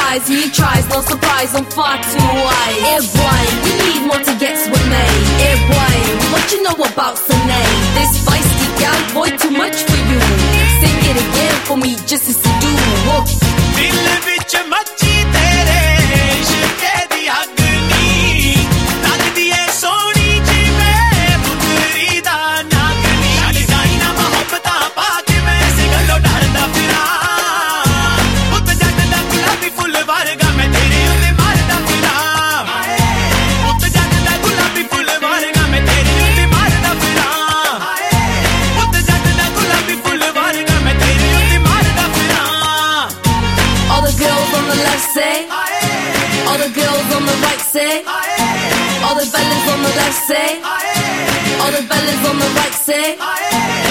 eyes and you tries, no surprise, I'm far too wise. Yeah, boy, you need more to get with me. Yeah, boy, what you know about Sunday? This feisty gal, boy, too much for you. Sing it again for me, just as you do. Whoa. दिल विच मची तेरे इश्क दी अग्नी लगदी ऐ सोहनी जिवें पुतरी दा नागनी छड़ जाई ना मोहब्बतां पा के मैं इस गल्लों डरदा फिरां पुत जट दा गुलाबी फुल वर्गा मैं तेरे उत्ते मारदा फिरां पुत जट दा गुलाबी फुल वर्गा मैं तेरे उत्ते मारदा फिरां पुत जट दा गुलाबी फुल वर्गा मैं तेरे उत्ते मारदा फिरां. All the girls on the left say, all the girls on the right say, all the fellas on the left say, all the fellas on the right say.